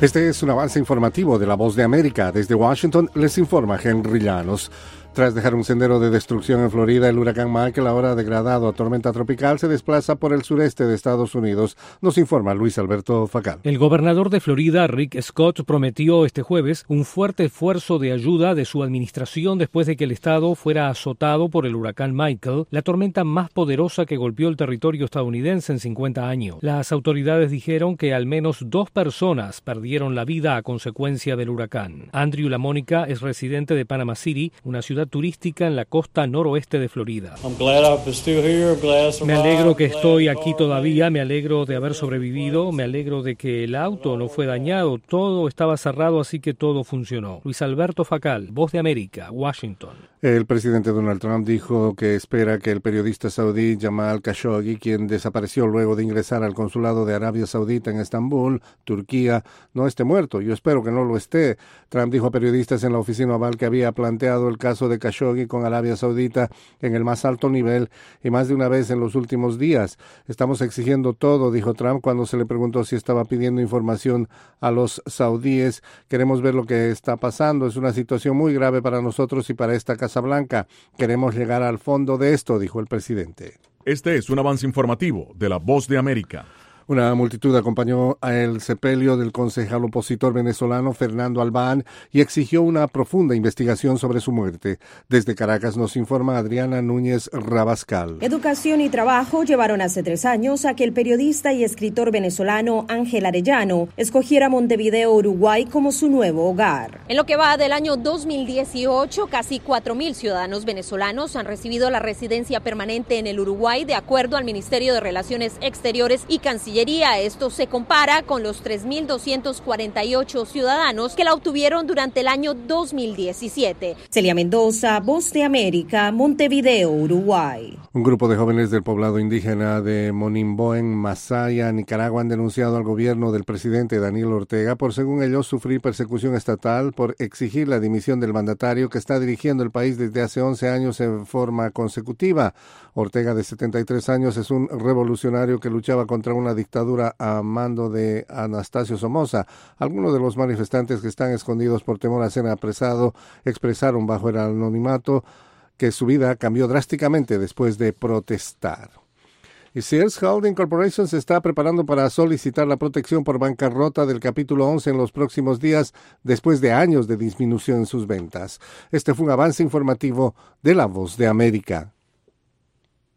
Este es un avance informativo de La Voz de América. Desde Washington les informa Henry Llanos. Tras dejar un sendero de destrucción en Florida, el huracán Michael, ahora degradado a tormenta tropical, se desplaza por el sureste de Estados Unidos. Nos informa Luis Alberto Facal. El gobernador de Florida, Rick Scott, prometió este jueves un fuerte esfuerzo de ayuda de su administración después de que el estado fuera azotado por el huracán Michael, la tormenta más poderosa que golpeó el territorio estadounidense en 50 años. Las autoridades dijeron que al menos 2 personas perdieron la vida a consecuencia del huracán. Andrew LaMonica es residente de Panama City, una ciudad turística en la costa noroeste de Florida. Me alegro que estoy aquí todavía, me alegro de haber sobrevivido, me alegro de que el auto no fue dañado, todo estaba cerrado, así que todo funcionó. Luis Alberto Facal, Voz de América, Washington. El presidente Donald Trump dijo que espera que el periodista saudí Jamal Khashoggi, quien desapareció luego de ingresar al consulado de Arabia Saudita en Estambul, Turquía, no esté muerto. Yo espero que no lo esté. Trump dijo a periodistas en la oficina oval que había planteado el caso de Khashoggi con Arabia Saudita en el más alto nivel y más de una vez en los últimos días. Estamos exigiendo todo, dijo Trump cuando se le preguntó si estaba pidiendo información a los saudíes. Queremos ver lo que está pasando. Es una situación muy grave para nosotros y para esta Casa Blanca. Queremos llegar al fondo de esto, dijo el presidente. Este es un avance informativo de La Voz de América. Una multitud acompañó al sepelio del concejal opositor venezolano Fernando Albán y exigió una profunda investigación sobre su muerte. Desde Caracas nos informa Adriana Núñez Rabascal. Educación y trabajo llevaron hace 3 años a que el periodista y escritor venezolano Ángel Arellano escogiera Montevideo, Uruguay, como su nuevo hogar. En lo que va del año 2018, casi 4.000 ciudadanos venezolanos han recibido la residencia permanente en el Uruguay, de acuerdo al Ministerio de Relaciones Exteriores y Cancillería. Esto se compara con los 3.248 ciudadanos que la obtuvieron durante el año 2017. Celia Mendoza, Voz de América, Montevideo, Uruguay. Un grupo de jóvenes del poblado indígena de Monimbo en Masaya, Nicaragua, han denunciado al gobierno del presidente Daniel Ortega por, según ellos, sufrir persecución estatal por exigir la dimisión del mandatario que está dirigiendo el país desde hace 11 años en forma consecutiva. Ortega, de 73 años, es un revolucionario que luchaba contra una dictadura a mando de Anastasio Somoza. Algunos de los manifestantes que están escondidos por temor a ser apresados expresaron bajo el anonimato que su vida cambió drásticamente después de protestar. Y Sears Holding Corporation se está preparando para solicitar la protección por bancarrota del capítulo 11 en los próximos días, después de años de disminución en sus ventas. Este fue un avance informativo de La Voz de América.